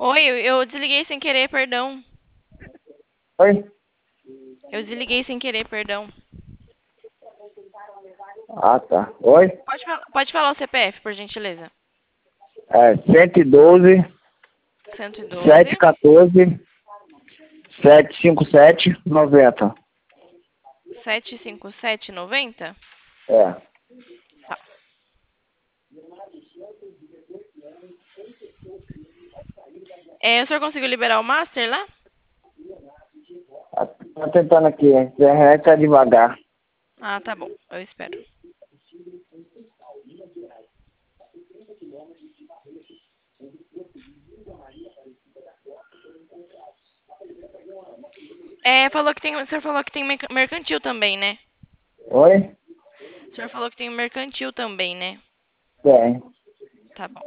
Oi, eu desliguei sem querer, perdão. Oi? Eu desliguei sem querer, perdão. Ah, tá. Oi? Pode falar o CPF, por gentileza. É 112 112 714 757 90. 75790. É. Tá. O senhor conseguiu liberar o Master lá? Tá tentando aqui. A internet tá devagar. Ah, tá bom. Eu espero. O senhor falou que tem mercantil também, né? Oi? O senhor falou que tem mercantil também, né? Tem. Tá bom.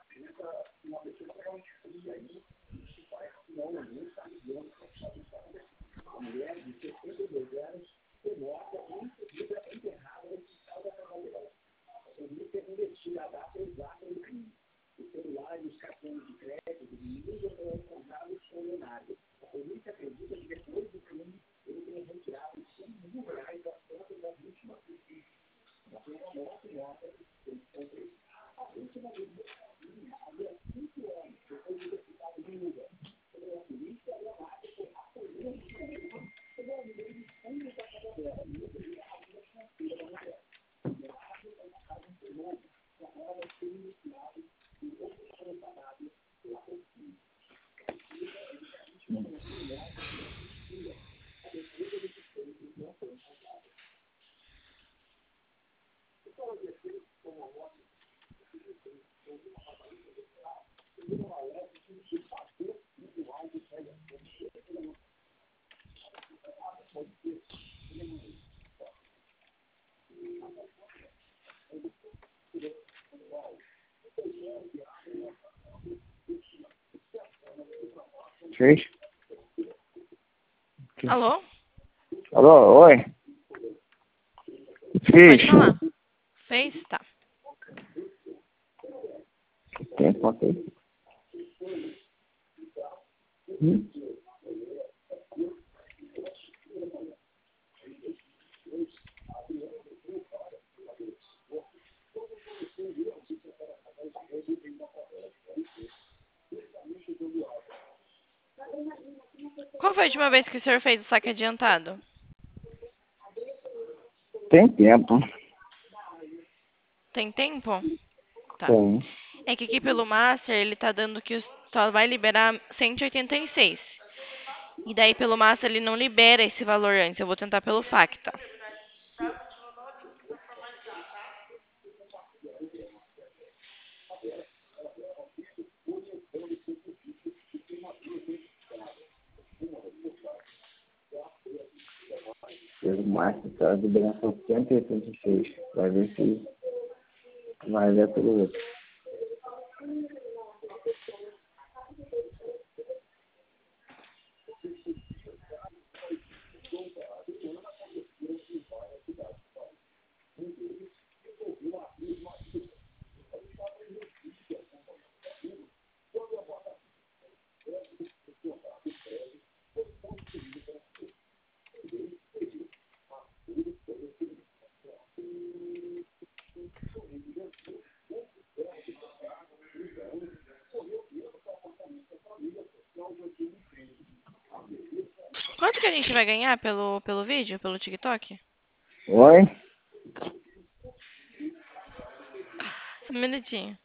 Fez? Alô? Alô? Oi? Fiz. Pode falar. Fez? Tá. Tem conta aí? Hum? Qual foi a última vez que o senhor fez o saque adiantado? Tem tempo. Tem tempo? Tá. Tem. É que aqui pelo Master ele tá dando que só vai liberar 186. E daí pelo Master ele não libera esse valor antes. Eu vou tentar pelo Facta. Fez o máximo, tá? A liberação 186. Vai ver se vai ver pelo outro. Quanto que a gente vai ganhar pelo vídeo, pelo TikTok? Oi? Só um minutinho.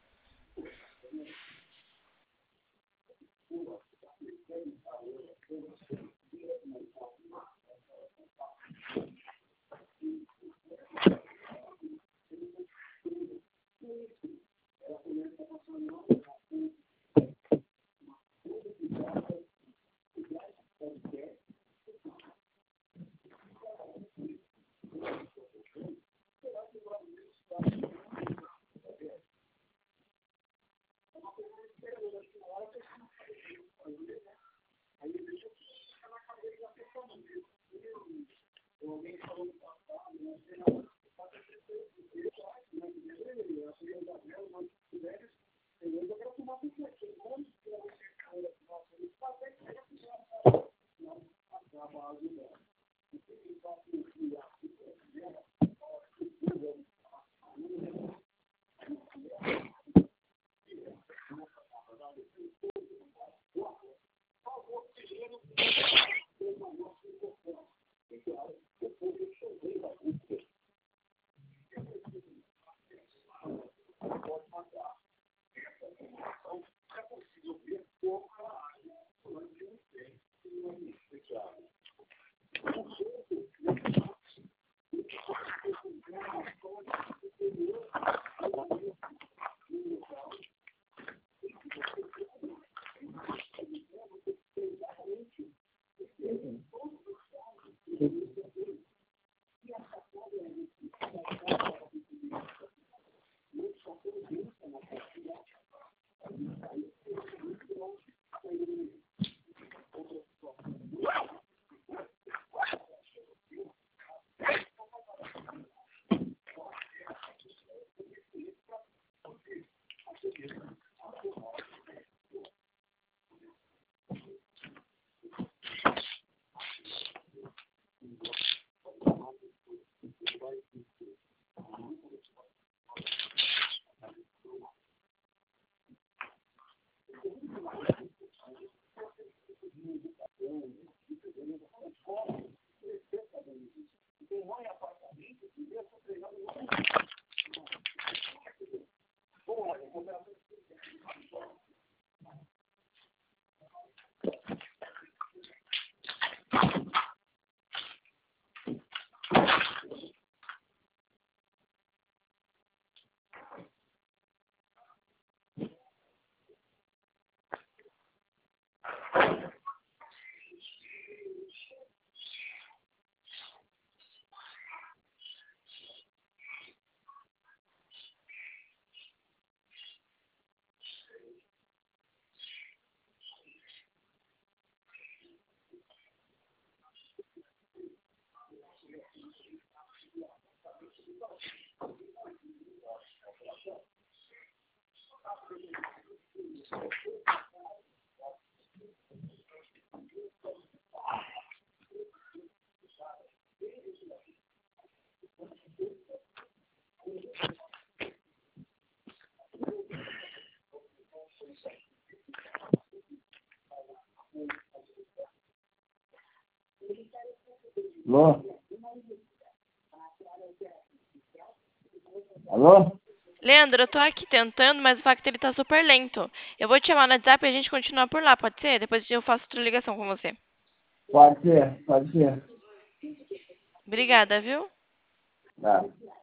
Alô? Alô? Leandro, eu tô aqui tentando, mas o Facto ele tá super lento. Eu vou te chamar no WhatsApp e a gente continua por lá, pode ser? Depois eu faço outra ligação com você. Pode ser, pode ser. Obrigada, viu? Tá.